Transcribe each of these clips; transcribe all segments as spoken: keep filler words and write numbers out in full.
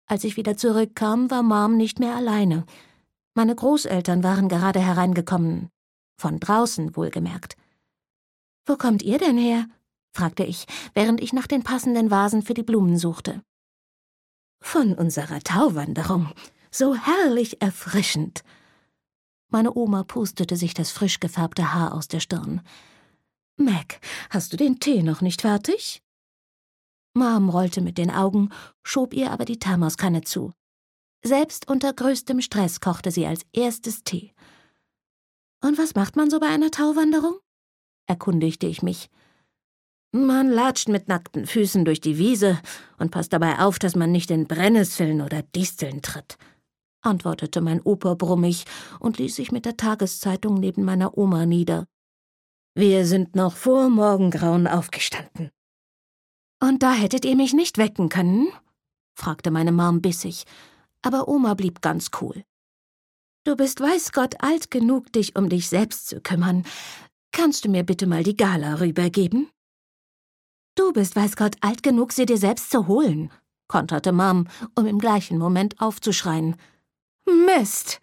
Als ich wieder zurückkam, war Mom nicht mehr alleine. Meine Großeltern waren gerade hereingekommen. Von draußen, wohlgemerkt. »Wo kommt ihr denn her?« fragte ich, während ich nach den passenden Vasen für die Blumen suchte. »Von unserer Tauwanderung. So herrlich erfrischend.« Meine Oma pustete sich das frisch gefärbte Haar aus der Stirn. »Mac, hast du den Tee noch nicht fertig?« Mom rollte mit den Augen, schob ihr aber die Thermoskanne zu. Selbst unter größtem Stress kochte sie als erstes Tee. »Und was macht man so bei einer Tauwanderung?« erkundigte ich mich. »Man latscht mit nackten Füßen durch die Wiese und passt dabei auf, dass man nicht in Brennnesseln oder Disteln tritt«, antwortete mein Opa brummig und ließ sich mit der Tageszeitung neben meiner Oma nieder. »Wir sind noch vor Morgengrauen aufgestanden.« »Und da hättet ihr mich nicht wecken können?« fragte meine Mom bissig, aber Oma blieb ganz cool. »Du bist weiß Gott alt genug, dich um dich selbst zu kümmern. Kannst du mir bitte mal die Gala rübergeben?« »Du bist weiß Gott alt genug, sie dir selbst zu holen«, konterte Mom, um im gleichen Moment aufzuschreien. »Mist!«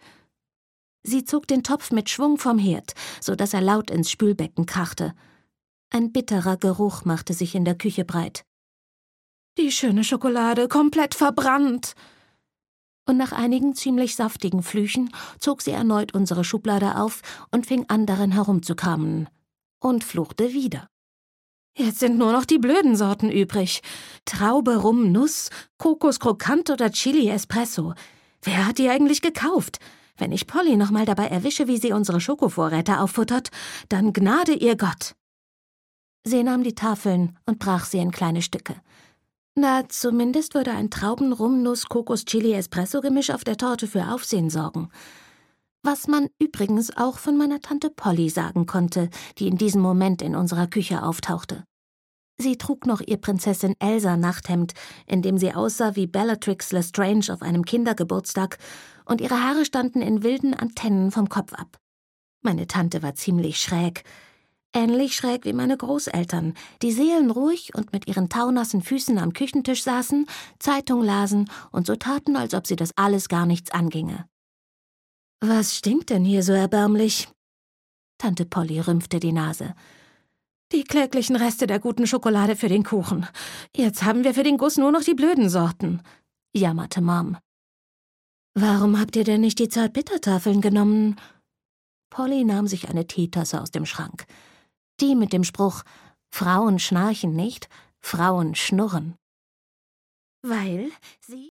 Sie zog den Topf mit Schwung vom Herd, so dass er laut ins Spülbecken krachte. Ein bitterer Geruch machte sich in der Küche breit. »Die schöne Schokolade, komplett verbrannt!« Und nach einigen ziemlich saftigen Flüchen zog sie erneut unsere Schublade auf und fing an, darin herumzukramen. Und fluchte wieder. »Jetzt sind nur noch die blöden Sorten übrig. Traube, Rum, Nuss, Kokos Krokant oder Chili Espresso. Wer hat die eigentlich gekauft? Wenn ich Polly noch mal dabei erwische, wie sie unsere Schokovorräte auffuttert, dann gnade ihr Gott.« Sie nahm die Tafeln und brach sie in kleine Stücke. Na, zumindest würde ein Trauben-Rum-Nuss-Kokos-Chili-Espresso-Gemisch auf der Torte für Aufsehen sorgen. Was man übrigens auch von meiner Tante Polly sagen konnte, die in diesem Moment in unserer Küche auftauchte. Sie trug noch ihr Prinzessin-Elsa-Nachthemd, in dem sie aussah wie Bellatrix Lestrange auf einem Kindergeburtstag, und ihre Haare standen in wilden Antennen vom Kopf ab. Meine Tante war ziemlich schräg. Ähnlich schräg wie meine Großeltern, die seelenruhig und mit ihren taunassen Füßen am Küchentisch saßen, Zeitung lasen und so taten, als ob sie das alles gar nichts anginge. »Was stinkt denn hier so erbärmlich?« Tante Polly rümpfte die Nase. »Die kläglichen Reste der guten Schokolade für den Kuchen. Jetzt haben wir für den Guss nur noch die blöden Sorten«, jammerte Mom. »Warum habt ihr denn nicht die Zartbittertafeln genommen?« Polly nahm sich eine Teetasse aus dem Schrank. Die mit dem Spruch »Frauen schnarchen nicht, Frauen schnurren«. »Weil sie